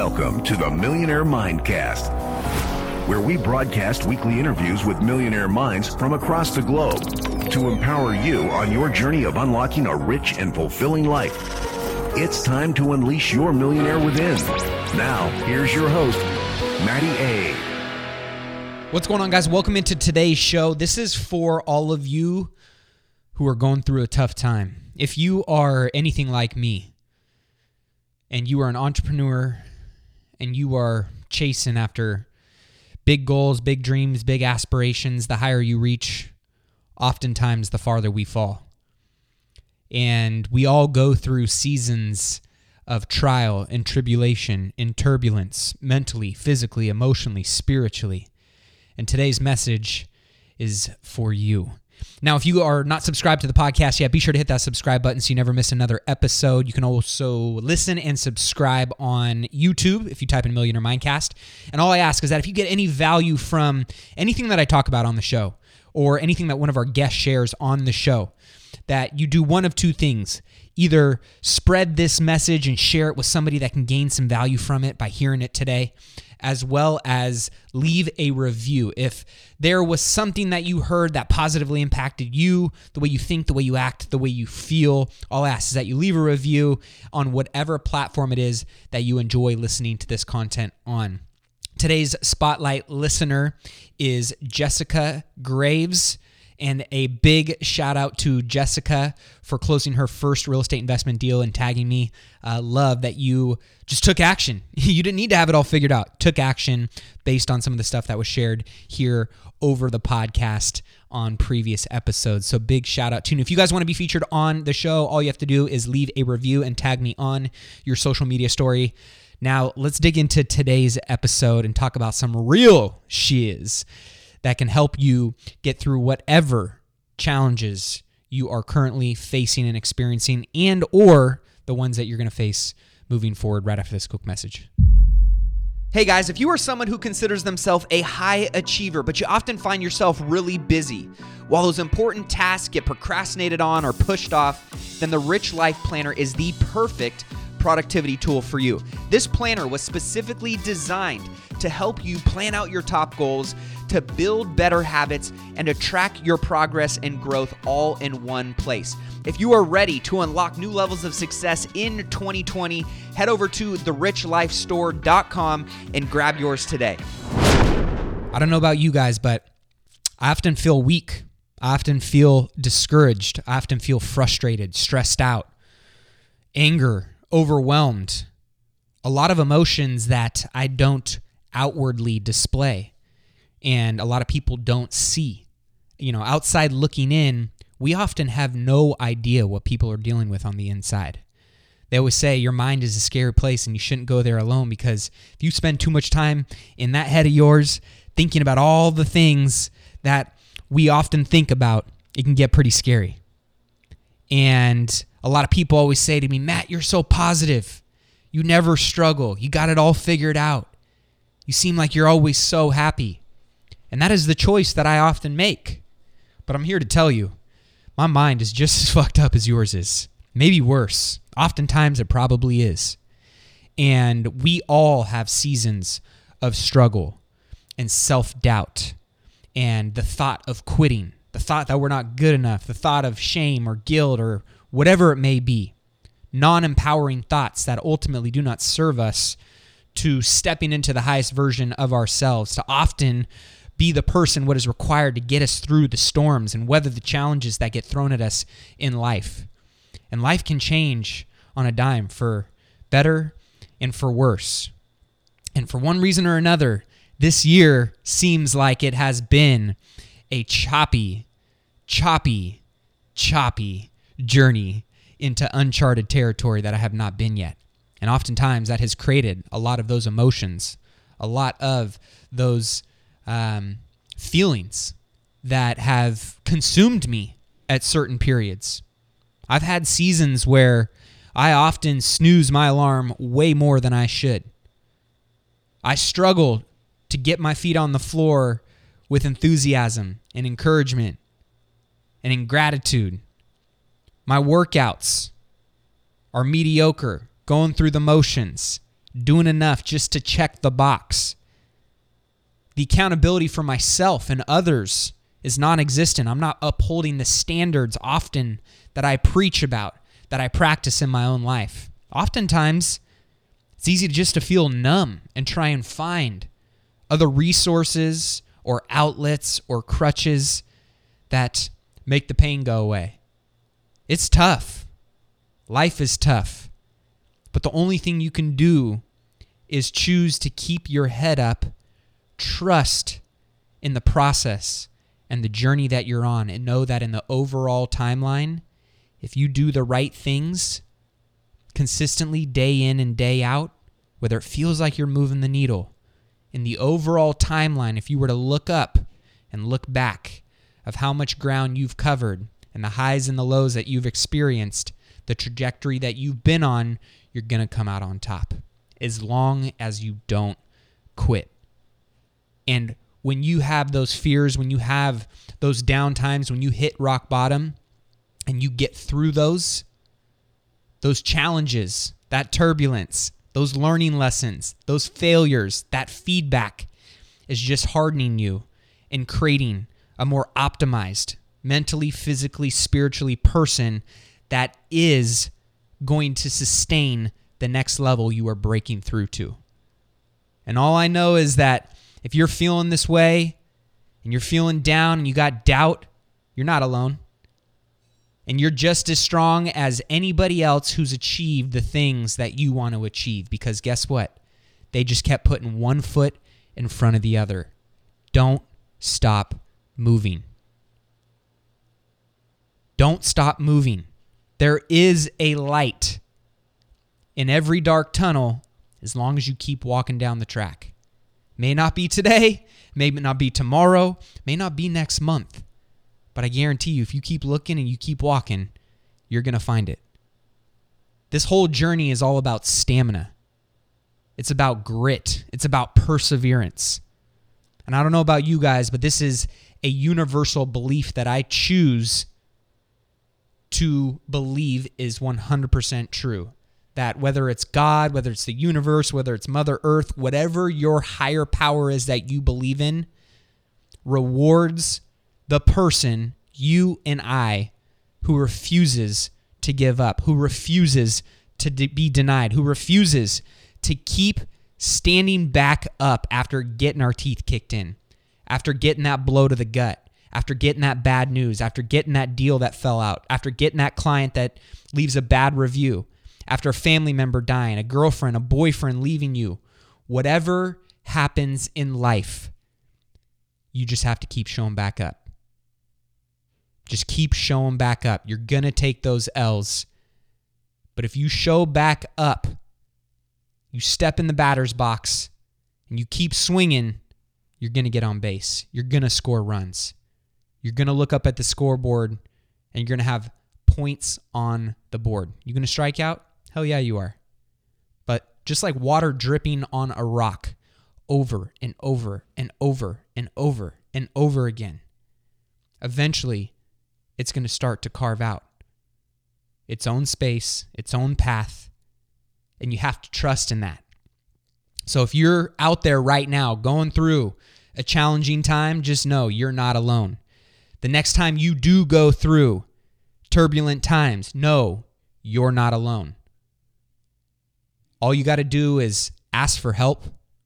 Welcome to the Millionaire Mindcast, where we broadcast weekly interviews with millionaire minds from across the globe to empower you on your journey of unlocking a rich and fulfilling life. It's time to unleash your millionaire within. Now, here's your host, Matty A. What's going on, guys? Welcome into today's show. This is for all of you who are going through a tough time. If you are anything like me, and you are an entrepreneur, and you are chasing after big goals, big dreams, big aspirations, the higher you reach, oftentimes the farther we fall. And we all go through seasons of trial and tribulation and turbulence, mentally, physically, emotionally, spiritually. And today's message is for you. Now, if you are not subscribed to the podcast yet, be sure to hit that subscribe button so you never miss another episode. You can also listen and subscribe on YouTube if you type in Millionaire Mindcast. And all I ask is that if you get any value from anything that I talk about on the show or anything that one of our guests shares on the show, that you do one of two things. Either spread this message and share it with somebody that can gain some value from it by hearing it today, as well as leave a review. If there was something that you heard that positively impacted you, the way you think, the way you act, the way you feel, all I ask is that you leave a review on whatever platform it is that you enjoy listening to this content on. Today's spotlight listener is Jessica Graves. And a big shout out to Jessica for closing her first real estate investment deal and tagging me. Love that you just took action. You didn't need to have it all figured out. Took action based on some of the stuff that was shared here over the podcast on previous episodes. So big shout out to you. If you guys want to be featured on the show, all you have to do is leave a review and tag me on your social media story. Now, let's dig into today's episode and talk about some real shiz that can help you get through whatever challenges you are currently facing and experiencing, and or the ones that you're going to face moving forward right after this quick message. Hey guys, if you are someone who considers themselves a high achiever, but you often find yourself really busy, while those important tasks get procrastinated on or pushed off, then the Rich Life Planner is the perfect productivity tool for you. This planner was specifically designed to help you plan out your top goals, to build better habits, and to track your progress and growth all in one place. If you are ready to unlock new levels of success in 2020, head over to therichlifestore.com and grab yours today. I don't know about you guys, but I often feel weak. I often feel discouraged. I often feel frustrated, stressed out, anger, overwhelmed. A lot of emotions that I don't outwardly display and a lot of people don't see. You know, outside looking in, we often have no idea what people are dealing with on the inside. They always say your mind is a scary place and you shouldn't go there alone, because if you spend too much time in that head of yours thinking about all the things that we often think about, it can get pretty scary. And a lot of people always say to me, Matt, you're so positive. You never struggle. You got it all figured out. You seem like you're always so happy. And that is the choice that I often make. But I'm here to tell you, my mind is just as fucked up as yours is. Maybe worse. Oftentimes it probably is. And we all have seasons of struggle and self-doubt and the thought of quitting, the thought that we're not good enough, the thought of shame or guilt or whatever it may be. Non-empowering thoughts that ultimately do not serve us to stepping into the highest version of ourselves, to often be the person what is required to get us through the storms and weather the challenges that get thrown at us in life. And life can change on a dime for better and for worse. And for one reason or another, this year seems like it has been a choppy journey into uncharted territory that I have not been yet. And oftentimes that has created a lot of those emotions, a lot of those feelings that have consumed me at certain periods. I've had seasons where I often snooze my alarm way more than I should. I struggle to get my feet on the floor with enthusiasm and encouragement and in gratitude. My workouts are mediocre, going through the motions, doing enough just to check the box. The accountability for myself and others is non-existent. I'm not upholding the standards often that I preach about, that I practice in my own life. Oftentimes, it's easy just to feel numb and try and find other resources or outlets or crutches that make the pain go away. It's tough. Life is tough. But the only thing you can do is choose to keep your head up, trust in the process and the journey that you're on, and know that in the overall timeline, if you do the right things consistently day in and day out, whether it feels like you're moving the needle, in the overall timeline, if you were to look up and look back of how much ground you've covered and the highs and the lows that you've experienced, the trajectory that you've been on, you're going to come out on top as long as you don't quit. And when you have those fears, when you have those down times, when you hit rock bottom and you get through those challenges, that turbulence, those learning lessons, those failures, that feedback is just hardening you and creating a more optimized, mentally, physically, spiritually person that is going to sustain the next level you are breaking through to. And all I know is that if you're feeling this way and you're feeling down and you got doubt, you're not alone. And you're just as strong as anybody else who's achieved the things that you want to achieve. Because guess what? They just kept putting one foot in front of the other. Don't stop moving. Don't stop moving. There is a light in every dark tunnel as long as you keep walking down the track. May not be today, may not be tomorrow, may not be next month. But I guarantee you, if you keep looking and you keep walking, you're going to find it. This whole journey is all about stamina. It's about grit. It's about perseverance. And I don't know about you guys, but this is a universal belief that I choose to believe is 100% true. That whether it's God, whether it's the universe, whether it's Mother Earth, whatever your higher power is that you believe in, rewards the person, you and I, who refuses to give up, who refuses to be denied, who refuses to keep standing back up after getting our teeth kicked in, after getting that blow to the gut, after getting that bad news, after getting that deal that fell out, after getting that client that leaves a bad review, after a family member dying, a girlfriend, a boyfriend leaving you. Whatever happens in life, you just have to keep showing back up. Just keep showing back up. You're going to take those L's. But if you show back up, you step in the batter's box, and you keep swinging, you're going to get on base. You're going to score runs. You're going to look up at the scoreboard, and you're going to have points on the board. You going to strike out? Hell yeah, you are. But just like water dripping on a rock over and over and over and over and over again, eventually it's going to start to carve out its own space, its own path, and you have to trust in that. So if you're out there right now going through a challenging time, just know you're not alone. The next time you do go through turbulent times, know you're not alone. All you got to do is ask for help,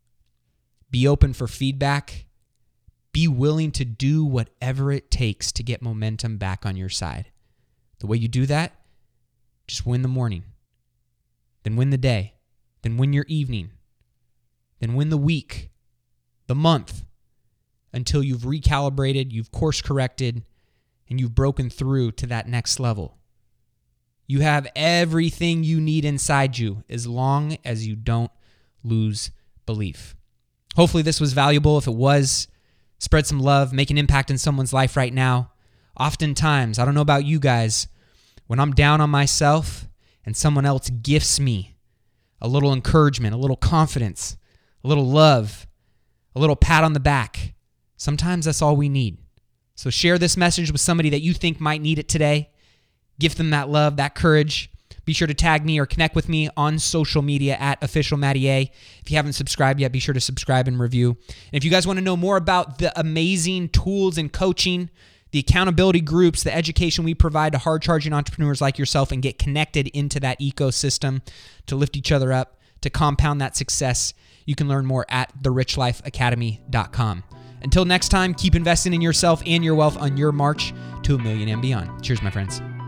be open for feedback, be willing to do whatever it takes to get momentum back on your side. The way you do that, just win the morning, then win the day, then win your evening, then win the week, the month, until you've recalibrated, you've course corrected, and you've broken through to that next level. You have everything you need inside you as long as you don't lose belief. Hopefully this was valuable. If it was, spread some love, make an impact in someone's life right now. Oftentimes, I don't know about you guys, when I'm down on myself and someone else gifts me a little encouragement, a little confidence, a little love, a little pat on the back, sometimes that's all we need. So share this message with somebody that you think might need it today. Give them that love, that courage. be sure to tag me or connect with me on social media at Official Matty A. If you haven't subscribed yet, be sure to subscribe and review. And if you guys want to know more about the amazing tools and coaching, the accountability groups, the education we provide to hard-charging entrepreneurs like yourself and get connected into that ecosystem to lift each other up, to compound that success, you can learn more at therichlifeacademy.com. Until next time, keep investing in yourself and your wealth on your march to $1 million and beyond. Cheers, my friends.